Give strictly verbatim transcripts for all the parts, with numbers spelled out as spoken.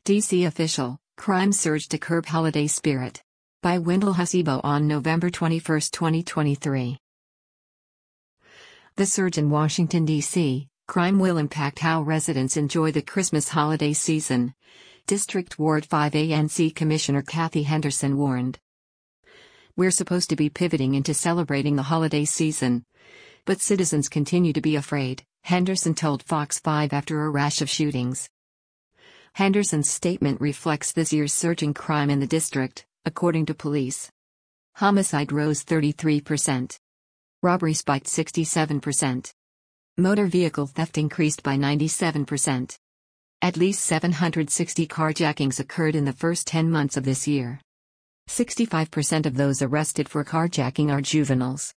D C official, crime surge to curb holiday spirit. By Wendell Hasibo on November twenty-first, twenty twenty-three. The surge in Washington, D C, crime will impact how residents enjoy the Christmas holiday season, District Ward five A N C Commissioner Kathy Henderson warned. We're supposed to be pivoting into celebrating the holiday season, but citizens continue to be afraid, Henderson told Fox five after a rash of shootings. Henderson's statement reflects this year's surging crime in the district, according to police. Homicide rose thirty-three percent. Robbery spiked sixty-seven percent. Motor vehicle theft increased by ninety-seven percent. At least seven hundred sixty carjackings occurred in the first ten months of this year. sixty-five percent of those arrested for carjacking are juveniles.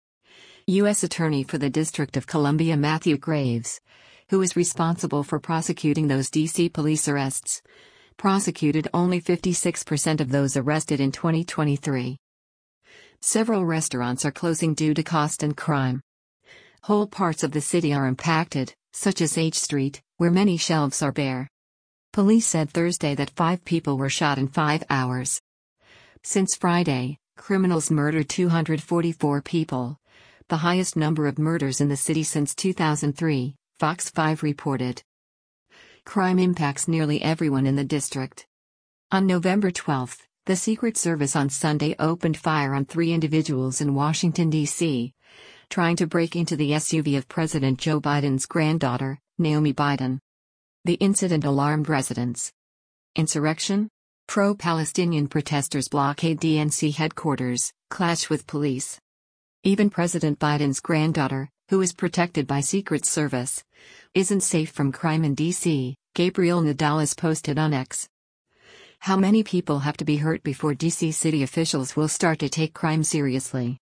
U S Attorney for the District of Columbia Matthew Graves, who is responsible for prosecuting those D C police arrests, prosecuted only fifty-six percent of those arrested in twenty twenty-three. Several restaurants are closing due to cost and crime. Whole parts of the city are impacted, such as H Street, where many shelves are bare. Police said Thursday that five people were shot in five hours. Since Friday, criminals murdered two hundred forty-four people, the highest number of murders in the city since two thousand three, Fox five reported. Crime impacts nearly everyone in the district. On November twelfth, the Secret Service on Sunday opened fire on three individuals in Washington, D C, trying to break into the S U V of President Joe Biden's granddaughter, Naomi Biden. The incident alarmed residents. Insurrection? Pro-Palestinian protesters blockade D N C headquarters, clash with police. Even President Biden's granddaughter, who is protected by Secret Service, isn't safe from crime in D C, Gabriel Nadales posted on X. How many people have to be hurt before D C city officials will start to take crime seriously?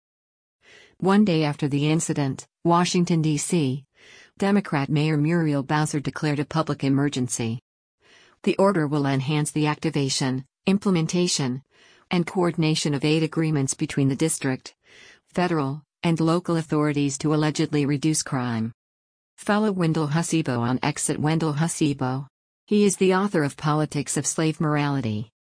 One day after the incident, Washington, D C, Democrat Mayor Muriel Bowser declared a public emergency. The order will enhance the activation, implementation, and coordination of aid agreements between the district, federal, and local authorities to allegedly reduce crime. Follow Wendell Hasibo on X at Wendell Hasibo. He is the author of Politics of Slave Morality.